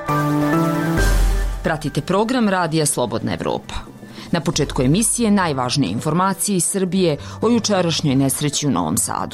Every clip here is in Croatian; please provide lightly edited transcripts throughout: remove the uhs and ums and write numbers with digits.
Pratite program Radija Slobodna Evropa. Na početku emisije najvažnije informacije iz Srbije o jučerašnjoj nesreći u Novom Sadu.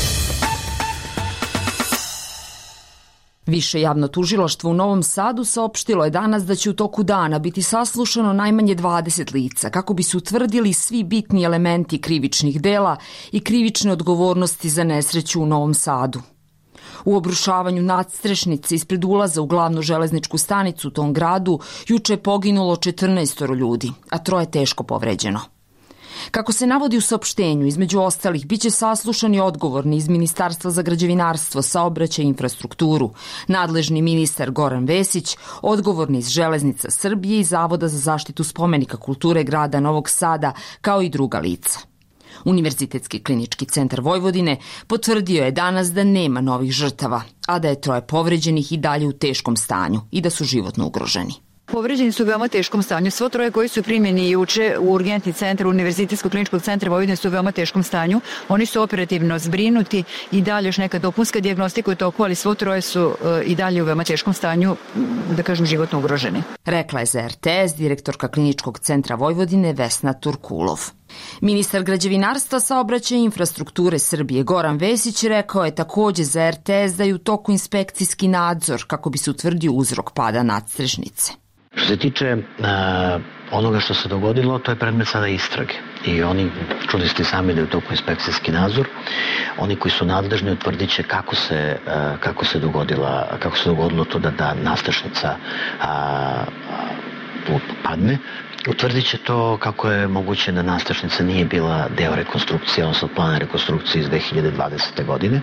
Više javno tužilaštvo u Novom Sadu saopštilo je danas da će u toku dana biti saslušano najmanje 20 lica kako bi se utvrdili svi bitni elementi krivičnih dela i krivične odgovornosti za nesreću u Novom Sadu. U obrušavanju nadstrešnice ispred ulaza u glavnu železničku stanicu u tom gradu juče je poginulo 14 ljudi, a 3 teško povređeno. Kako se navodi u saopštenju, između ostalih, biće saslušani odgovorni iz Ministarstva za građevinarstvo, saobraćaj i infrastrukturu, nadležni ministar Goran Vesić, odgovorni iz Železnica Srbije i Zavoda za zaštitu spomenika kulture grada Novog Sada, kao i druga lica. Univerzitetski klinički centar Vojvodine potvrdio je danas da nema novih žrtava, a da je 3 povređenih i dalje u teškom stanju i da su životno ugroženi. Povređeni su u veoma teškom stanju. Svo 3 koji su primljeni juče u urgentni centar Univerzitetskog kliničkog centra Vojvodine su u veoma teškom stanju. Oni su operativno zbrinuti i dalje još neka dopunska dijagnostika u toku, ali svo 3 su i dalje u veoma teškom stanju, da kažem, životno ugroženi. Rekla je za RTS direktorka kliničkog centra Vojvodine Vesna Turkulov. Ministar građevinarstva, saobraćaja i infrastrukture Srbije Goran Vesić rekao je takođe za RTS da je u toku inspekcijski nadzor kako bi se utvrdio uzrok pada nadstrešnice. Što se tiče onoga što se dogodilo, to je predmet sada istrage. I oni, čuli ste sami da je u toku inspekcijski nadzor, oni koji su nadležni utvrdit će kako se dogodilo to da nadstrešnica padne. Utvrdit će to kako je moguće da nadstrešnica nije bila deo rekonstrukcije, odnosno plana rekonstrukcije iz 2020. godine.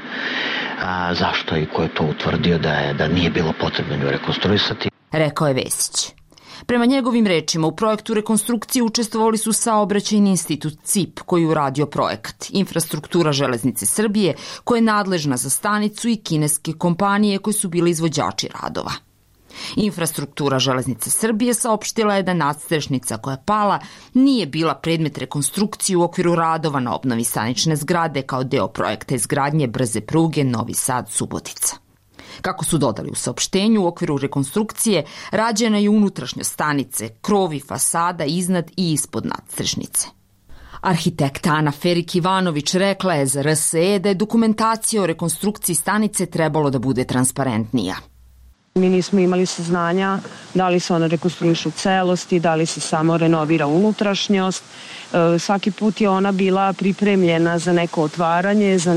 Zašto i ko je to utvrdio da nije bilo potrebno nju rekonstruisati? Rekao je Vesić. Prema njegovim rečima, u projektu rekonstrukcije učestvovali su Saobraćajni institut CIP koji je uradio projekat, infrastruktura Železnice Srbije koja je nadležna za stanicu i kineske kompanije koje su bile izvođači radova. Infrastruktura Železnice Srbije saopštila je da nadstrešnica koja je pala nije bila predmet rekonstrukcije u okviru radova na obnovi stanične zgrade kao deo projekta izgradnje brze pruge Novi Sad-Subotica. Kako su dodali u saopštenju, u okviru rekonstrukcije rađena je unutrašnjost stanice, krovi, fasada iznad i ispod nadstrešnice. Arhitekta Ana Ferik-Ivanović rekla je za RSE da je dokumentacija o rekonstrukciji stanice trebalo da bude transparentnija. Mi nismo imali saznanja da li se ona rekonstruiše u celosti, da li se samo renovira unutrašnjost. Svaki put je ona bila pripremljena za neko otvaranje, za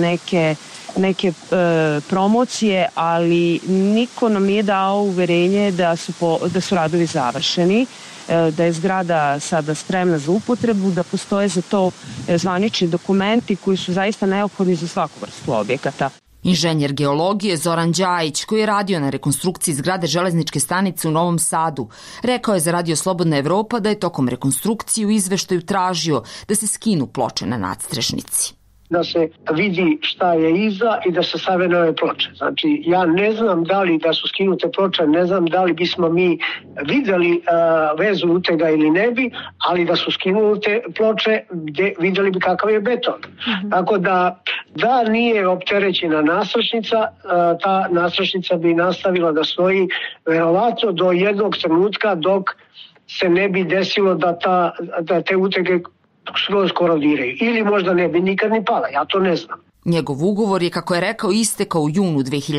neke promocije, ali niko nam nije dao uverenje da su radovi završeni, da je zgrada sada spremna za upotrebu, da postoje za to zvanični dokumenti koji su zaista neophodni za svaku vrstu objekata. Inženjer geologije Zoran Đajić, koji je radio na rekonstrukciji zgrade železničke stanice u Novom Sadu, rekao je za Radio Slobodna Evropa da je tokom rekonstrukcije u izveštaju tražio da se skinu ploče na nadstrešnici. Da se vidi šta je iza i da se stave nove ploče. Znači, ja ne znam da li da su skinute ploče, ne znam da li bismo mi videli vezu utega ili ne bi, ali da su skinute ploče, videli bi kakav je beton. Tako da nije opterećena nadstrešnica, ta nadstrešnica bi nastavila da stoji verovatno do jednog trenutka dok se ne bi desilo da te utege skroz korodiraju. Ili možda ne bi nikad ni pala, ja to ne znam. Njegov ugovor je, kako je rekao, istekao u junu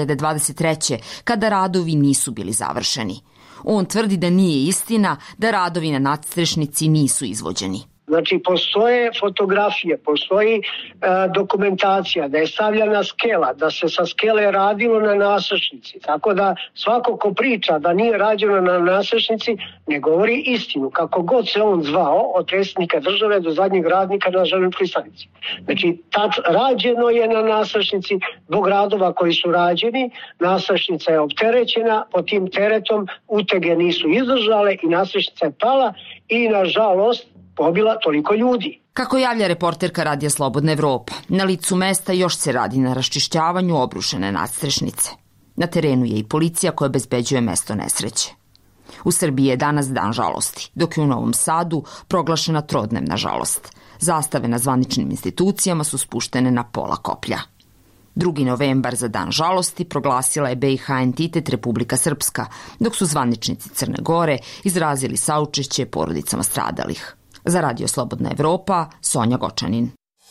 2023. kada radovi nisu bili završeni. On tvrdi da nije istina da radovi na nadstrešnici nisu izvođeni. Znači, postoje fotografije, postoji dokumentacija da je stavljena skela, da se sa skele radilo na nadstrešnici. Tako da svako ko priča da nije rađeno na nadstrešnici ne govori istinu, kako god se on zvao, od predsjednika države do zadnjeg radnika na železničkoj stanici. Znači, rađeno je na nadstrešnici, zbog radova koji su rađeni, nadstrešnica je opterećena, pod tim teretom utege nisu izdržale i nadstrešnica je pala i, nažalost, pobila toliko ljudi. Kako javlja reporterka Radija Slobodna Evropa, na licu mesta još se radi na raščišćavanju obrušene nadstrešnice. Na terenu je i policija koja obezbeđuje mesto nesreće. U Srbiji je danas dan žalosti, dok je u Novom Sadu proglašena trodnevna žalost. Zastave na zvaničnim institucijama su spuštene na pola koplja. 2. novembar za dan žalosti proglasila je BiH entitet Republika Srpska, dok su zvaničnici Crne Gore izrazili saučešće porodicama stradalih. Za Radio Slobodna Evropa, Sonja Gočanin.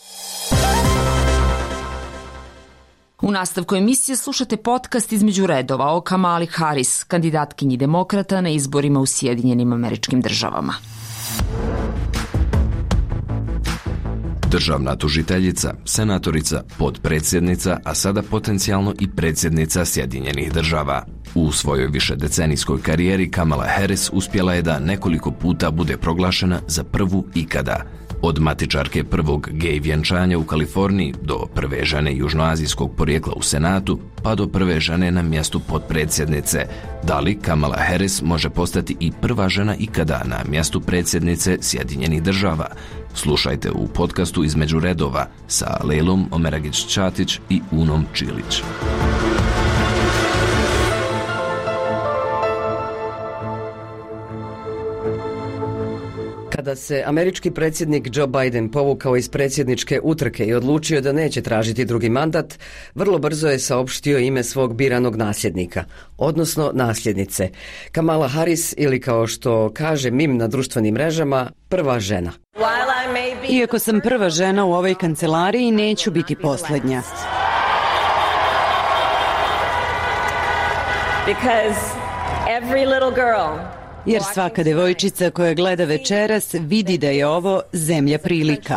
U nastavku emisije slušate podcast Između redova o Kamali Harris, kandidatkinji demokrata na izborima u Sjedinjenim Američkim Državama. Državna tužiteljica, senatorica, potpredsjednica, a sada potencijalno i predsjednica Sjedinjenih Država. U svojoj višedecenijskoj karijeri Kamala Harris uspjela je da nekoliko puta bude proglašena za prvu ikada. Od matičarke prvog gej vjenčanja u Kaliforniji do prve žene južnoazijskog porijekla u Senatu, pa do prve žene na mjestu potpredsjednice. Da li Kamala Harris može postati i prva žena ikada na mjestu predsjednice Sjedinjenih Država? Slušajte u podcastu Između redova sa Lejlom Omeragić-Ćatić i Unom Čilić. Kada se američki predsjednik Joe Biden povukao iz predsjedničke utrke i odlučio da neće tražiti drugi mandat, vrlo brzo je saopštio ime svog biranog nasljednika, odnosno nasljednice. Kamala Harris, ili kao što kaže mim na društvenim mrežama, prva žena. Iako sam prva žena u ovoj kancelariji, neću biti posljednja. Jer svaka devojčica koja gleda večeras vidi da je ovo zemlja prilika.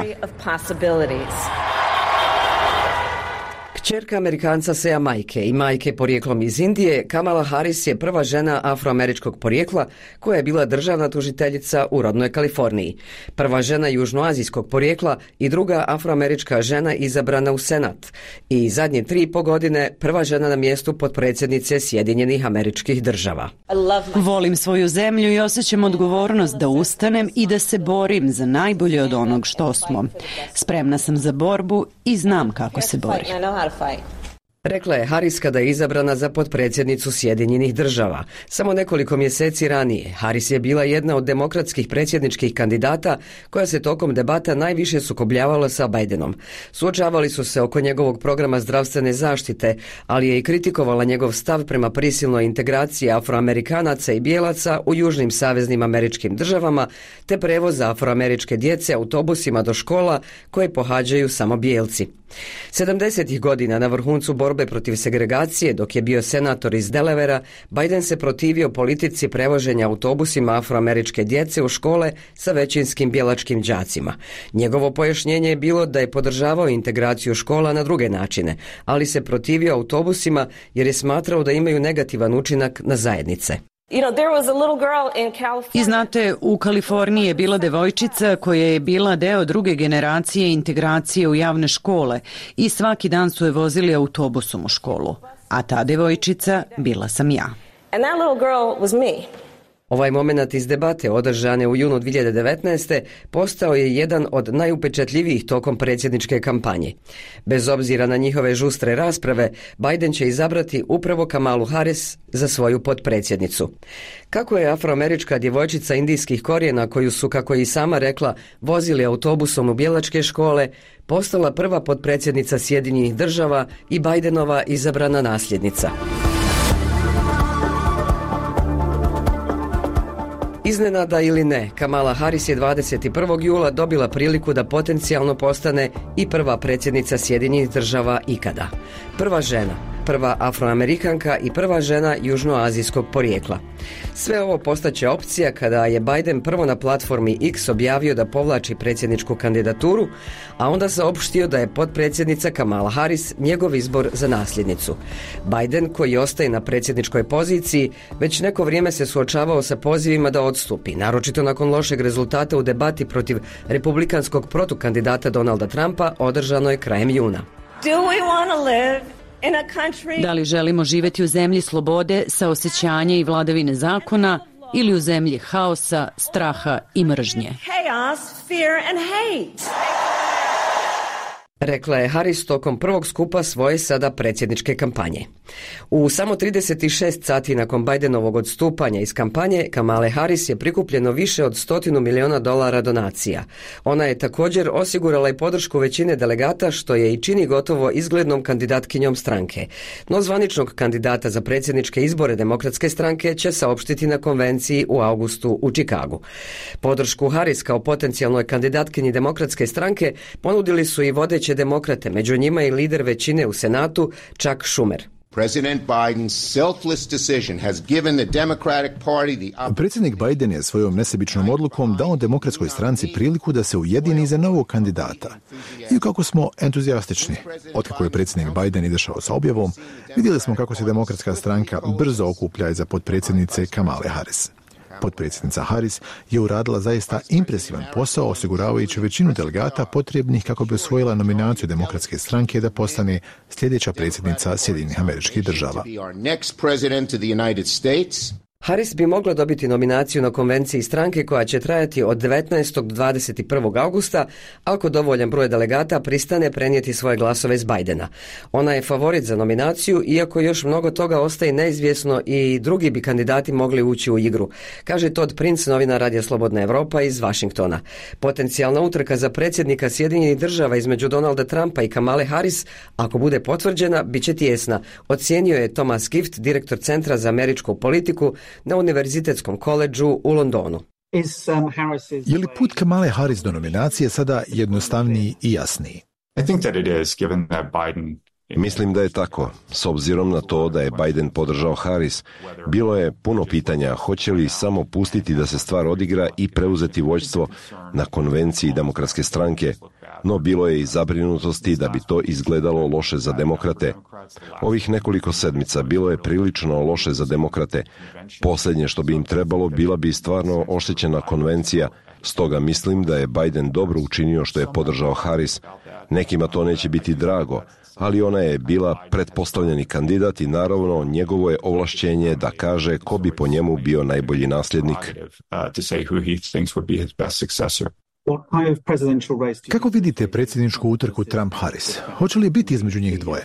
Kćerka Amerikanca sa Jamajke i majke porijeklom iz Indije, Kamala Harris je prva žena afroameričkog porijekla koja je bila državna tužiteljica u rodnoj Kaliforniji. Prva žena južnoazijskog porijekla i druga afroamerička žena izabrana u Senat. I zadnje 3,5 godine prva žena na mjestu potpredsjednice Sjedinjenih Američkih Država. Volim svoju zemlju i osjećam odgovornost da ustanem i da se borim za najbolje od onog što smo. Spremna sam za borbu i znam kako se bori. Rekla je Harris kada je izabrana za potpredsjednicu Sjedinjenih Država. Samo nekoliko mjeseci ranije Harris je bila jedna od demokratskih predsjedničkih kandidata koja se tokom debata najviše sukobljavala sa Bidenom. Suočavali su se oko njegovog programa zdravstvene zaštite, ali je i kritikovala njegov stav prema prisilnoj integraciji Afroamerikanaca i bijelaca u južnim saveznim američkim državama, te prevoza afroameričke djece autobusima do škola koje pohađaju samo bijelci. 70. godina na vrhuncu borbe protiv segregacije, dok je bio senator iz Delavera, Biden se protivio politici prevoženja autobusima afroameričke djece u škole sa većinskim bijelačkim đacima. Njegovo pojašnjenje je bilo da je podržavao integraciju škola na druge načine, ali se protivio autobusima jer je smatrao da imaju negativan učinak na zajednice. I znate, u Kaliforniji je bila devojčica koja je bila deo druge generacije integracije u javne škole i svaki dan su je vozili autobusom u školu. A ta devojčica bila sam ja. Ovaj moment iz debate održane u junu 2019. postao je jedan od najupečatljivijih tokom predsjedničke kampanje. Bez obzira na njihove žustre rasprave, Biden će izabrati upravo Kamalu Harris za svoju potpredsjednicu. Kako je afroamerička djevojčica indijskih korijena, koju su, kako je i sama rekla, vozili autobusom u bijelačke škole, postala prva potpredsjednica Sjedinjenih Država i Bidenova izabrana nasljednica. Iznenada ili ne, Kamala Harris je 21. jula dobila priliku da potencijalno postane i prva predsjednica Sjedinjenih Država ikada. Prva žena, prva afroamerikanka i prva žena južnoazijskog porijekla. Sve ovo postaće opcija kada je Biden prvo na platformi X objavio da povlači predsjedničku kandidaturu, a onda saopštio da je potpredsjednica Kamala Harris njegov izbor za nasljednicu. Biden, koji ostaje na predsjedničkoj poziciji, već neko vrijeme se suočavao sa pozivima da odstupi, naročito nakon lošeg rezultata u debati protiv republikanskog protukandidata Donalda Trumpa održanoj krajem juna. Da li želimo živjeti u zemlji slobode, saosećanja i vladavine zakona ili u zemlji haosa, straha i mržnje? rekla je Harris tokom prvog skupa svoje sada predsjedničke kampanje. U samo 36 sati nakon Bidenovog odstupanja iz kampanje, Kamale Harris je prikupljeno više od $100 miliona donacija. Ona je također osigurala i podršku većine delegata, što je i čini gotovo izglednom kandidatkinjom stranke. No zvaničnog kandidata za predsjedničke izbore Demokratske stranke će saopštiti na konvenciji u avgustu u Čikagu. Podršku Harris kao potencijalnoj kandidatkinji Demokratske stranke ponudili su i vodeće demokrate, među njima i lider većine u Senatu, Chuck Schumer. Predsjednik Biden je svojom nesebičnom odlukom dao Demokratskoj stranci priliku da se ujedini za novog kandidata. I kako smo entuzijastični. Otkako je predsjednik Biden izašao sa objavom, vidjeli smo kako se Demokratska stranka brzo okuplja iza potpredsjednice Kamale Harris. Potpredsjednica Harris je uradila zaista impresivan posao osiguravajući većinu delegata potrebnih kako bi osvojila nominaciju Demokratske stranke da postane sljedeća predsjednica Sjedinjenih Američkih Država. Harris bi mogla dobiti nominaciju na konvenciji stranke koja će trajati od 19. do 21. augusta ako dovoljan broj delegata pristane prenijeti svoje glasove s Bidena. Ona je favorit za nominaciju, iako još mnogo toga ostaje neizvjesno i drugi bi kandidati mogli ući u igru, kaže Todd Prince, novinar Radija Slobodna Evropa iz Vašingtona. Potencijalna utrka za predsjednika Sjedinjenih Država između Donalda Trumpa i Kamale Harris, ako bude potvrđena, bit će tijesna, ocijenio je Thomas Gift, direktor Centra za američku politiku na Univerzitetskom koledžu u Londonu. Je li put Kamale Harris do nominacije sada jednostavniji i jasniji? Mislim da je tako. S obzirom na to da je Biden podržao Harris, bilo je puno pitanja hoće li samo pustiti da se stvar odigra i preuzeti vođstvo na konvenciji Demokratske stranke, no bilo je i zabrinutosti da bi to izgledalo loše za demokrate. Ovih nekoliko sedmica bilo je prilično loše za demokrate. Posljednje što bi im trebalo bila bi stvarno oštećena konvencija, stoga mislim da je Biden dobro učinio što je podržao Harris. Nekima to neće biti drago, ali ona je bila pretpostavljeni kandidat i naravno njegovo je ovlašćenje da kaže ko bi po njemu bio najbolji nasljednik. Kako vidite predsjedničku utrku Trump-Harris? Hoće li biti između njih dvoje?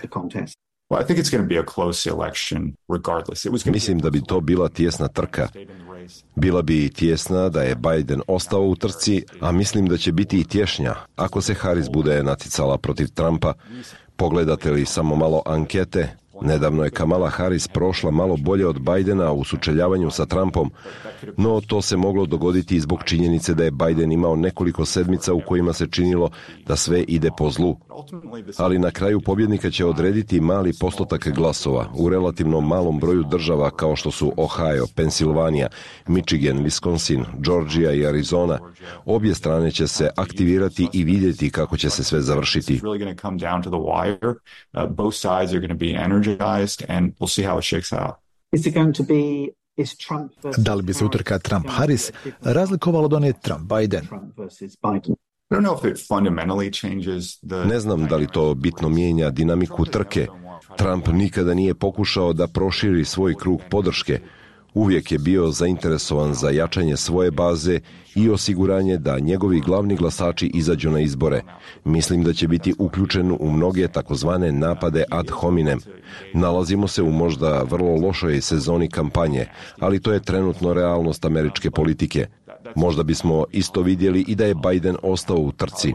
Mislim da bi to bila tijesna trka. Bila bi tijesna da je Biden ostao u trci, a mislim da će biti i tješnja ako se Harris bude natjecala protiv Trumpa. Pogledate li samo malo ankete, nedavno je Kamala Harris prošla malo bolje od Bidena u sučeljavanju sa Trumpom, no to se moglo dogoditi i zbog činjenice da je Biden imao nekoliko sedmica u kojima se činilo da sve ide po zlu. Ali na kraju pobjednika će odrediti mali postotak glasova u relativno malom broju država kao što su Ohio, Pensilvanija, Michigan, Wisconsin, Georgia i Arizona. Obje strane će se aktivirati i vidjeti kako će se sve završiti. Da li bi se utrka Trump-Harris razlikovala od one Trump-Biden? Ne znam da li to bitno mijenja dinamiku trke. Trump nikada nije pokušao da proširi svoj krug podrške. Uvijek je bio zainteresovan za jačanje svoje baze i osiguranje da njegovi glavni glasači izađu na izbore. Mislim da će biti uključen u mnoge takozvane napade ad hominem. Nalazimo se u možda vrlo lošoj sezoni kampanje, ali to je trenutno realnost američke politike. Možda bismo isto vidjeli i da je Biden ostao u trci.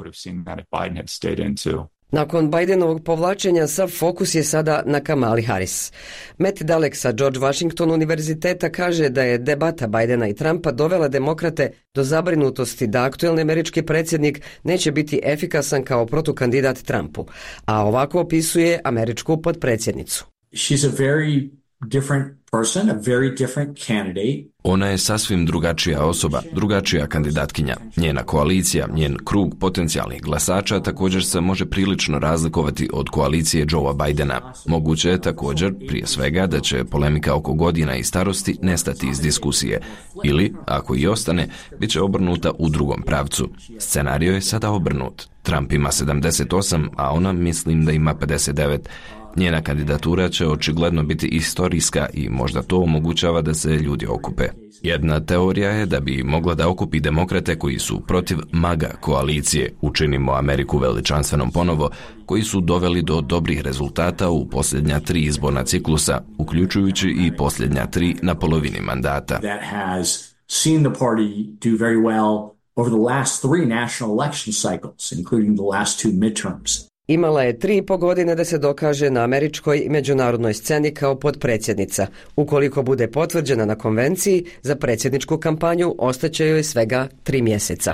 Nakon Bidenovog povlačenja sav fokus je sada na Kamali Harris. Matt Dalek sa George Washington univerziteta kaže da je debata Bidena i Trumpa dovela demokrate do zabrinutosti da aktuelni američki predsjednik neće biti efikasan kao protukandidat Trumpu, a ovako opisuje američku potpredsjednicu. She's a very different person, a very different candidate. Ona je sasvim drugačija osoba, drugačija kandidatkinja. Njena koalicija, njen krug potencijalnih glasača također se može prilično razlikovati od koalicije Joea Bidena. Moguće je također, prije svega, da će polemika oko godina i starosti nestati iz diskusije. Ili, ako i ostane, bit će obrnuta u drugom pravcu. Scenario je sada obrnut. Trump ima 78, a ona mislim da ima 59. Njena kandidatura će očigledno biti istorijska i možda to omogućava da se ljudi okupe. Jedna teorija je da bi mogla da okupi demokrate koji su protiv MAGA koalicije, Učinimo Ameriku veličanstvenom ponovo, koji su doveli do dobrih rezultata u posljednja 3 izborna ciklusa, uključujući i posljednja 3 na polovini mandata. Seen the party do very well over the last 3 national election cycles, including the last 2 midterms. Imala je 3,5 godine da se dokaže na američkoj i međunarodnoj sceni kao potpredsjednica. Ukoliko bude potvrđena na konvenciji, za predsjedničku kampanju ostaće joj svega 3 mjeseca.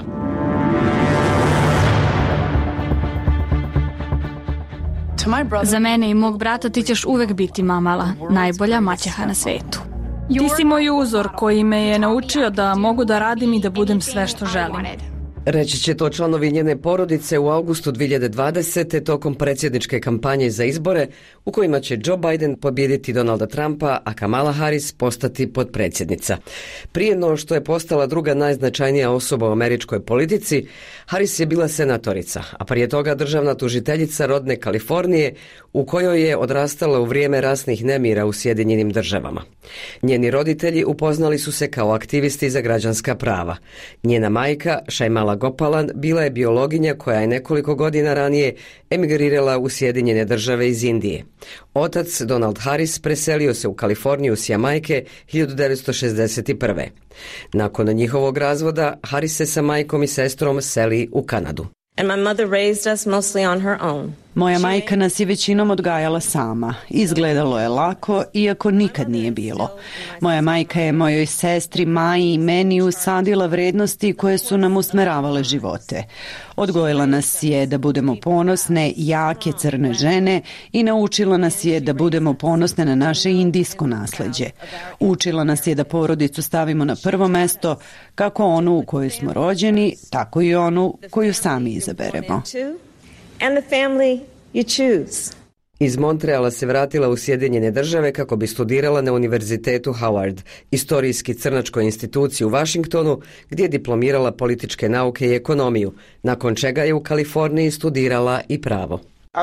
Za mene i mog brata ti ćeš uvek biti mamala, najbolja maćeha na svetu. Ti si moj uzor koji me je naučio da mogu da radim i da budem sve što želim. Reći će to članovi njene porodice u augustu 2020. tokom predsjedničke kampanje za izbore u kojima će Joe Biden pobijediti Donalda Trumpa, a Kamala Harris postati potpredsjednica. Prije no što je postala druga najznačajnija osoba u američkoj politici, Harris je bila senatorica, a prije toga državna tužiteljica rodne Kalifornije u kojoj je odrastala u vrijeme rasnih nemira u Sjedinjenim državama. Njeni roditelji upoznali su se kao aktivisti za građanska prava. Njena majka, Shaimala Gopalan, bila je biologinja koja je nekoliko godina ranije emigrirala u Sjedinjene države iz Indije. Otac, Donald Harris, preselio se u Kaliforniju s Jamajke 1961. Nakon njihovog razvoda, Harris se sa majkom i sestrom seli u Kanadu. And my mother raised us mostly on her own. Moja majka nas je većinom odgajala sama. Izgledalo je lako, iako nikad nije bilo. Moja majka je mojoj sestri Maji i meni usadila vrednosti koje su nam usmeravale živote. Odgojila nas je da budemo ponosne, jake crne žene i naučila nas je da budemo ponosne na naše indijsko nasleđe. Učila nas je da porodicu stavimo na prvo mesto, kako onu u kojoj smo rođeni, tako i onu koju sami izaberemo. And the family you choose. Iz Montreala se vratila u Sjedinjene države kako bi studirala na Univerzitetu Howard, istorijski crnačkoj instituciji u Washingtonu, gdje je diplomirala političke nauke i ekonomiju, nakon čega je u Kaliforniji studirala i pravo.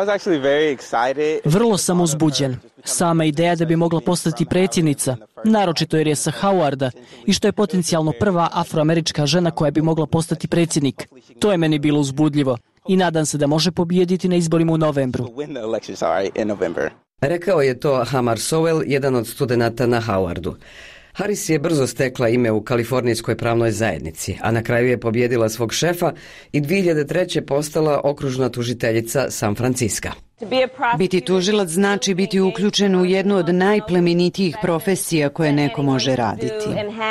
Vrlo sam uzbuđen. Sama ideja da bi mogla postati predsjednica, naročito jer je sa Howarda i što je potencijalno prva afroamerička žena koja bi mogla postati predsjednik. To je meni bilo uzbudljivo i nadam se da može pobijediti na izborima u novembru. Rekao je to Hamar Sowell, jedan od studenata na Howardu. Harris je brzo stekla ime u kalifornijskoj pravnoj zajednici, a na kraju je pobijedila svog šefa i 2003. postala okružna tužiteljica San Franciska. Biti tužilac znači biti uključen u jednu od najplemenitijih profesija koje neko može raditi.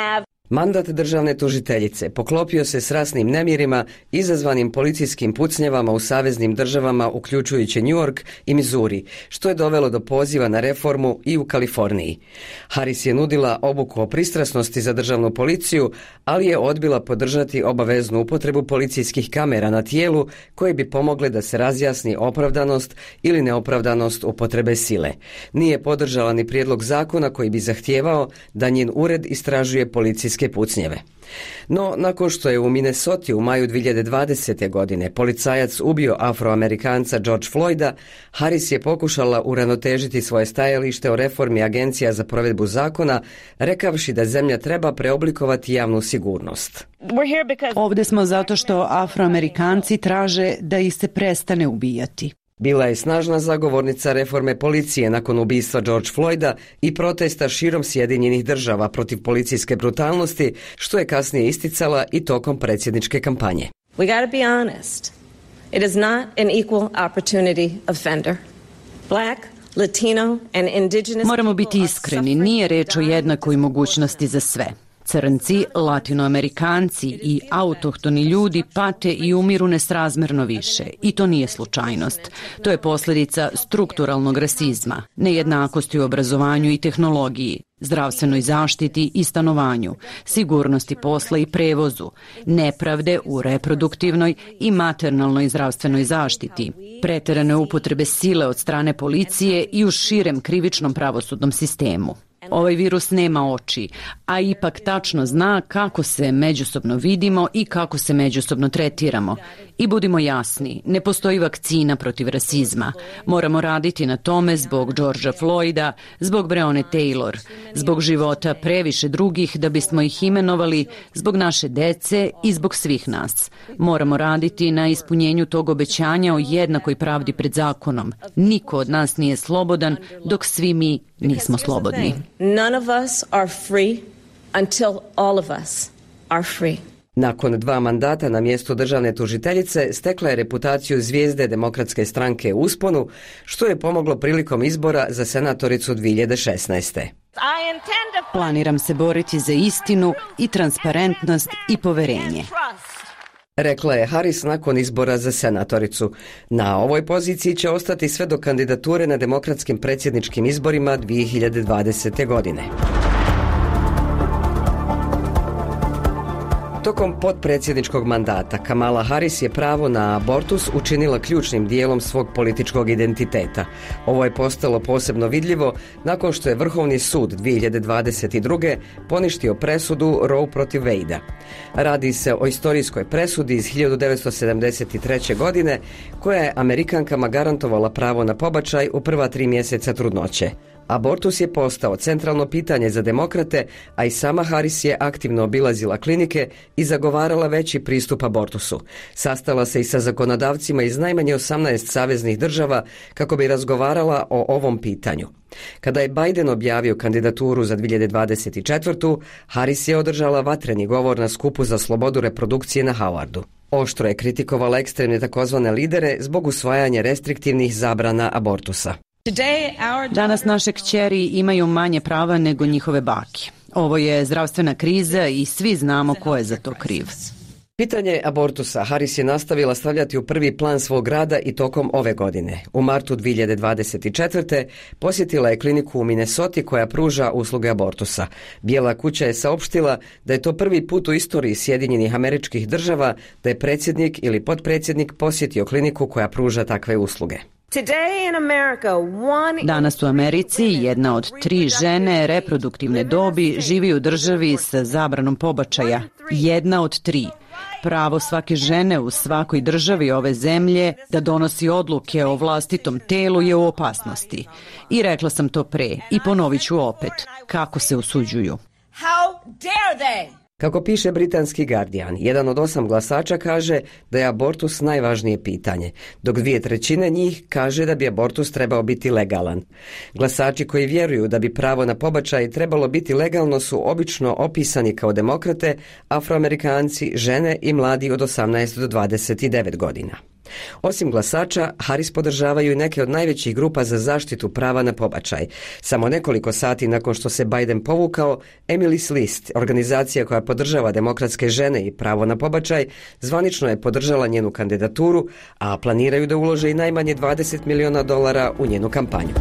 Mandat državne tužiteljice poklopio se s rasnim nemirima izazvanim policijskim pucnjavama u saveznim državama uključujući New York i Missouri, što je dovelo do poziva na reformu i u Kaliforniji. Harris je nudila obuku o pristrasnosti za državnu policiju, ali je odbila podržati obaveznu upotrebu policijskih kamera na tijelu koje bi pomogle da se razjasni opravdanost ili neopravdanost upotrebe sile. Nije podržala ni prijedlog zakona koji bi zahtijevao da njen ured istražuje policijske pucnjeve. No, nakon što je u Minnesoti u maju 2020. godine policajac ubio Afroamerikanca George Floyda, Harris je pokušala uravnotežiti svoje stajalište o reformi agencija za provedbu zakona, rekavši da zemlja treba preoblikovati javnu sigurnost. Ovdje smo zato što Afroamerikanci traže da ih se prestane ubijati. Bila je snažna zagovornica reforme policije nakon ubistva George Floyda i protesta širom Sjedinjenih država protiv policijske brutalnosti, što je kasnije isticala i tokom predsjedničke kampanje. We got to be honest. It is not an equal opportunity offender. Black, Latino and indigenous. Moramo biti iskreni, nije reč o jednakoj mogućnosti za sve. Crnci, latinoamerikanci i autohtoni ljudi pate i umiru nesrazmjerno više. I to nije slučajnost. To je posljedica strukturalnog rasizma, nejednakosti u obrazovanju i tehnologiji, zdravstvenoj zaštiti i stanovanju, sigurnosti posla i prevozu, nepravde u reproduktivnoj i maternalnoj zdravstvenoj zaštiti, pretjerane upotrebe sile od strane policije i u širem krivičnom pravosudnom sistemu. Ovaj virus nema oči, a ipak tačno zna kako se međusobno vidimo i kako se međusobno tretiramo. I budimo jasni, ne postoji vakcina protiv rasizma. Moramo raditi na tome zbog Georgea Floyda, zbog Breonna Taylor, zbog života previše drugih da bismo ih imenovali, zbog naše dece i zbog svih nas. Moramo raditi na ispunjenju tog obećanja o jednakoj pravdi pred zakonom. Niko od nas nije slobodan dok svi mi nismo slobodni. None of us are free until all of us are free. Nakon 2 mandata na mjestu državne tužiteljice stekla je reputaciju zvijezde Demokratske stranke u usponu, što je pomoglo prilikom izbora za senatoricu 2016. Planiram se boriti za istinu i transparentnost i poverenje. Rekla je Harris nakon izbora za senatoricu. Na ovoj poziciji će ostati sve do kandidature na demokratskim predsjedničkim izborima 2020. godine. Tokom potpredsjedničkog mandata Kamala Harris je pravo na abortus učinila ključnim dijelom svog političkog identiteta. Ovo je postalo posebno vidljivo nakon što je Vrhovni sud 2022. poništio presudu Roe protiv Wadea. Radi se o istorijskoj presudi iz 1973. godine koja je Amerikankama garantovala pravo na pobačaj u prva 3 mjeseca trudnoće. Abortus je postao centralno pitanje za demokrate, a i sama Harris je aktivno obilazila klinike i zagovarala veći pristup abortusu. Sastala se i sa zakonodavcima iz najmanje 18 saveznih država kako bi razgovarala o ovom pitanju. Kada je Biden objavio kandidaturu za 2024. Harris je održala vatreni govor na skupu za slobodu reprodukcije na Howardu. Oštro je kritikovala ekstremne takozvane lidere zbog usvajanja restriktivnih zabrana abortusa. Danas naše kćeri imaju manje prava nego njihove bake. Ovo je zdravstvena kriza i svi znamo ko je za to kriv. Pitanje abortusa Harris je nastavila stavljati u prvi plan svog rada i tokom ove godine. U martu 2024. posjetila je kliniku u Minnesoti koja pruža usluge abortusa. Bijela kuća je saopštila da je to prvi put u istoriji Sjedinjenih Američkih Država da je predsjednik ili potpredsjednik posjetio kliniku koja pruža takve usluge. Danas u Americi 1 od 3 žene reproduktivne dobi živi u državi sa zabranom pobačaja. 1 od 3. Pravo svake žene u svakoj državi ove zemlje da donosi odluke o vlastitom telu je u opasnosti. I rekla sam to pre i ponovit ću opet. Kako se usuđuju? Kako piše britanski Guardian, 1 od 8 glasača kaže da je abortus najvažnije pitanje, dok 2/3 njih kaže da bi abortus trebao biti legalan. Glasači koji vjeruju da bi pravo na pobačaj trebalo biti legalno su obično opisani kao demokrate, Afroamerikanci, žene i mladi od 18 do 29 godina. Osim glasača, Harris podržavaju i neke od najvećih grupa za zaštitu prava na pobačaj. Samo nekoliko sati nakon što se Biden povukao, Emily's List, organizacija koja podržava demokratske žene i pravo na pobačaj, zvanično je podržala njenu kandidaturu, a planiraju da ulože i najmanje $20 miliona u njenu kampanju.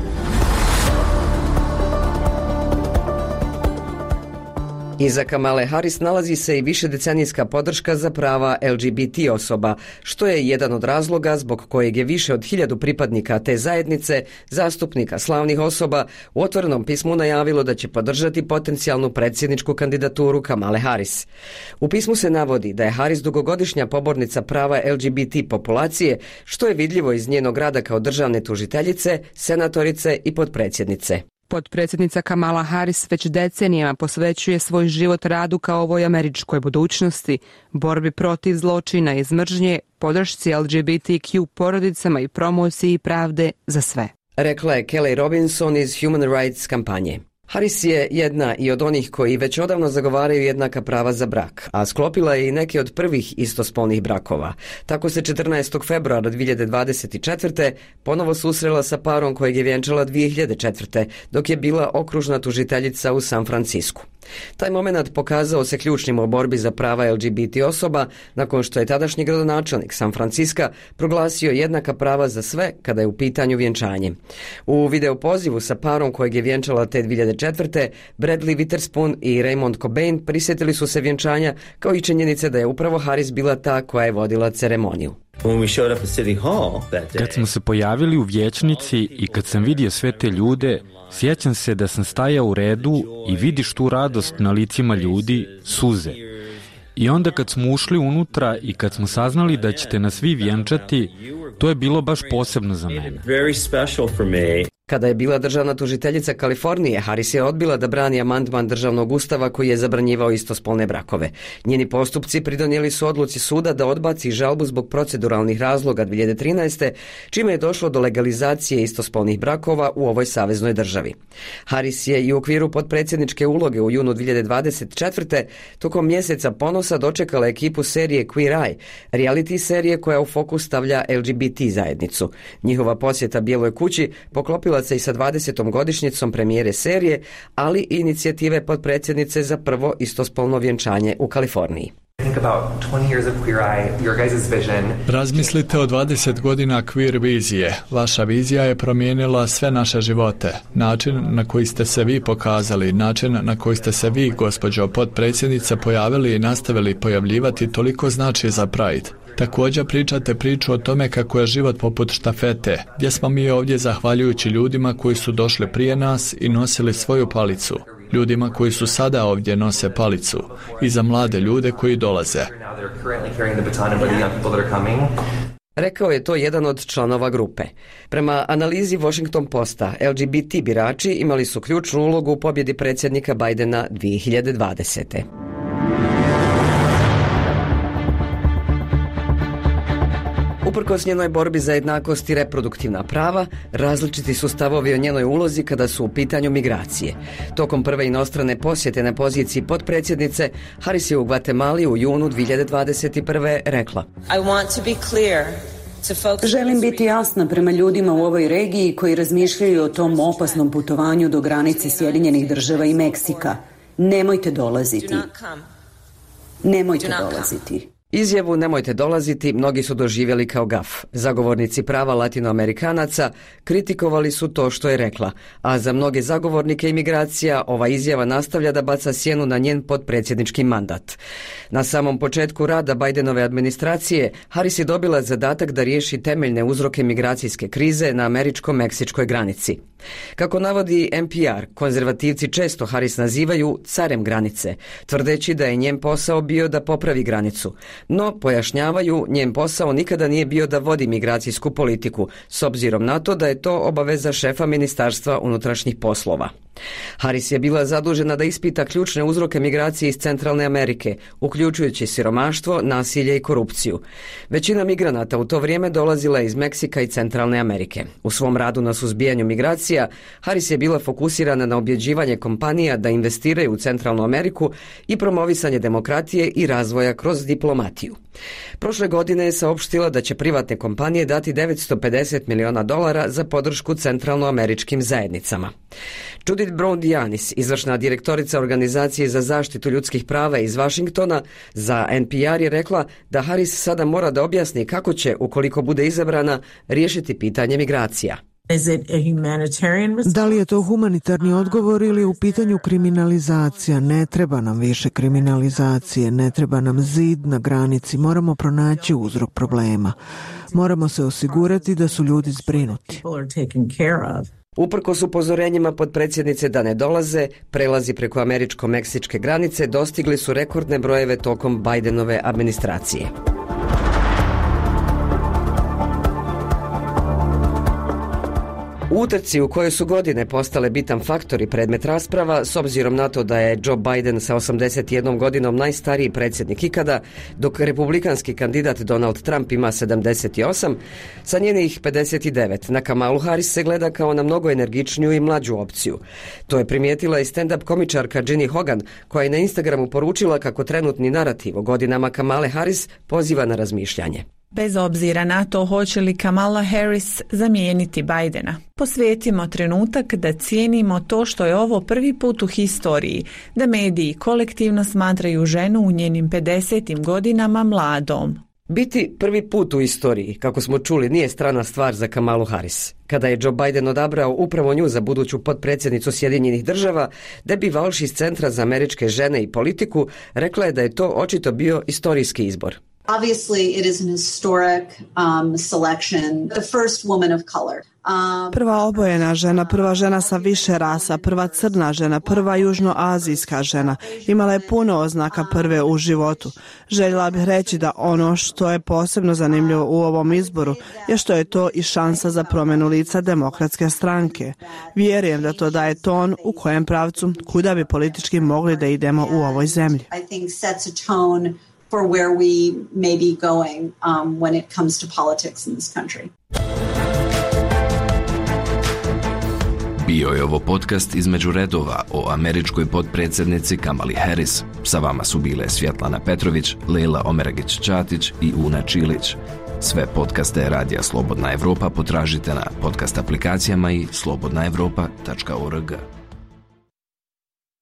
Iza Kamale Harris nalazi se i višedecenijska podrška za prava LGBT osoba, što je jedan od razloga zbog kojeg je više od 1000 pripadnika te zajednice, zastupnika slavnih osoba, u otvorenom pismu najavilo da će podržati potencijalnu predsjedničku kandidaturu Kamale Harris. U pismu se navodi da je Harris dugogodišnja pobornica prava LGBT populacije, što je vidljivo iz njenog rada kao državne tužiteljice, senatorice i potpredsjednice. Potpredsjednica Kamala Harris već decenijama posvećuje svoj život radu kao ovoj američkoj budućnosti, borbi protiv zločina i mržnje, podršci LGBTQ porodicama i promociji pravde za sve. Rekla je Kelly Robinson iz Human Rights kampanje. Harris je jedna i od onih koji već odavno zagovaraju jednaka prava za brak, a sklopila je i neke od prvih istospolnih brakova. Tako se 14. februara 2024. ponovo susrela sa parom kojeg je vjenčala 2004. dok je bila okružna tužiteljica u San Francisku. Taj moment pokazao se ključnim u borbi za prava LGBT osoba nakon što je tadašnji gradonačelnik San Franciska proglasio jednaka prava za sve kada je u pitanju vjenčanje. U video pozivu sa parom kojeg je vjenčala te 2004. Bradley Witherspoon i Raymond Cobain prisjetili su se vjenčanja kao i činjenice da je upravo Harris bila ta koja je vodila ceremoniju. Kad smo se pojavili u vijećnici i kad sam vidio sve te ljude, Sjećam se da sam stajao u redu i vidiš tu radost na licima ljudi, suze. I onda kad smo ušli unutra i kad smo saznali da ćete nas vi vjenčati, to je bilo baš posebno za mene. Kada je bila državna tužiteljica Kalifornije, Harris je odbila da brani amandman državnog ustava koji je zabranjivao istospolne brakove. Njeni postupci pridonijeli su odluci suda da odbaci žalbu zbog proceduralnih razloga 2013. čime je došlo do legalizacije istospolnih brakova u ovoj saveznoj državi. Harris je i u okviru potpredsjedničke uloge u junu 2024. tokom mjeseca ponosa dočekala ekipu serije Queer Eye, reality serije koja u fokus stavlja LGBT zajednicu. Njihova posjeta Bijeloj kući poklopila se i sa 20. godišnjicom premijere serije, ali i inicijative potpredsjednice za prvo istospolno vjenčanje u Kaliforniji. Razmislite o 20 godina queer vizije. Vaša vizija je promijenila sve naše živote. Način na koji ste se vi pokazali, način na koji ste se vi, gospođo potpredsjednice, pojavili i nastavili pojavljivati toliko znači za Pride. Također pričate priču o tome kako je život poput štafete, gdje smo mi ovdje zahvaljujući ljudima koji su došli prije nas i nosili svoju palicu. Ljudima koji su sada ovdje nose palicu i za mlade ljude koji dolaze. Rekao je to jedan od članova grupe. Prema analizi Washington Posta, LGBT birači imali su ključnu ulogu u pobjedi predsjednika Bidena 2020. Uprkos njenoj borbi za jednakost i reproduktivna prava, različiti su stavovi o njenoj ulozi kada su u pitanju migracije. Tokom prve inostrane posjete na poziciji potpredsjednice, Harris je u Gvatemali u junu 2021. rekla: Želim biti jasna prema ljudima u ovoj regiji koji razmišljaju o tom opasnom putovanju do granice Sjedinjenih Država i Meksika. Nemojte dolaziti. Nemojte dolaziti. Izjavu "nemojte dolaziti" mnogi su doživjeli kao gaf. Zagovornici prava latinoamerikanaca kritikovali su to što je rekla, a za mnoge zagovornike imigracija ova izjava nastavlja da baca sjenu na njen potpredsjednički mandat. Na samom početku rada Bidenove administracije, Harris je dobila zadatak da riješi temeljne uzroke migracijske krize na američko-meksičkoj granici. Kako navodi NPR, konzervativci često Harris nazivaju carem granice, tvrdeći da je njen posao bio da popravi granicu. No, pojašnjavaju, njen posao nikada nije bio da vodi migracijsku politiku, s obzirom na to da je to obaveza šefa Ministarstva unutrašnjih poslova. Harris je bila zadužena da ispita ključne uzroke migracije iz Centralne Amerike, uključujući siromaštvo, nasilje i korupciju. Većina migranata u to vrijeme dolazila iz Meksika i Centralne Amerike. U svom radu na suzbijanju migracija, Harris je bila fokusirana na objeđivanje kompanija da investiraju u Centralnu Ameriku i promovisanje demokratije i razvoja kroz diplomatiju. Prošle godine je saopštila da će privatne kompanije dati $950 miliona za podršku centralnoameričkim zajednicama. Judith Brown-Dianis, izvršna direktorica Organizacije za zaštitu ljudskih prava iz Washingtona, za NPR je rekla da Harris sada mora da objasni kako će, ukoliko bude izabrana, riješiti pitanje migracija. Da li je to humanitarni odgovor ili je u pitanju kriminalizacija? Ne treba nam više kriminalizacije, ne treba nam zid na granici, moramo pronaći uzrok problema. Moramo se osigurati da su ljudi zbrinuti. Uprkos upozorenjima potpredsjednice da ne dolaze, prelazi preko američko-meksičke granice dostigli su rekordne brojeve tokom Bidenove administracije. U utrci u kojoj su godine postale bitan faktor i predmet rasprava, s obzirom na to da je Joe Biden sa 81 godinom najstariji predsjednik ikada, dok republikanski kandidat Donald Trump ima 78, sa njenih 59 na Kamalu Harris se gleda kao na mnogo energičniju i mlađu opciju. To je primijetila i stand-up komičarka Ginny Hogan, koja je na Instagramu poručila kako trenutni narativ o godinama Kamale Harris poziva na razmišljanje. Bez obzira na to hoće li Kamala Harris zamijeniti Bidena, posvetimo trenutak da cijenimo to što je ovo prvi put u historiji, da mediji kolektivno smatraju ženu u njenim 50. godinama mladom. Biti prvi put u istoriji, kako smo čuli, nije strana stvar za Kamalu Harris. Kada je Joe Biden odabrao upravo nju za buduću potpredsjednicu Sjedinjenih Država, Debbie Walsh iz Centra za američke žene i politiku rekla je da je to očito bio istorijski izbor. Obviously, it is an historic selection, the first woman of color. Prva obojena žena, prva žena sa više rasa, prva crna žena, prva južnoazijska žena. Imala je puno oznaka prve u životu. Željela bih reći da ono što je posebno zanimljivo u ovom izboru je što je to i šansa za promjenu lica demokratske stranke. Vjerujem da to daje ton u kojem pravcu kuda bi politički mogli da idemo u ovoj zemlji. I think sets a tone for where we may be going when it comes to politics in this country. Bio je ovo podcast Između redova o američkoj potpredsjednici Kamali Harris. Sa vama su bile Svjetlana Petrović, Lejla Omeragić-Ćatić i Una Čilić. Sve podcaste Radija Slobodna Evropa potražite na podcast aplikacijama i slobodnaevropa.org.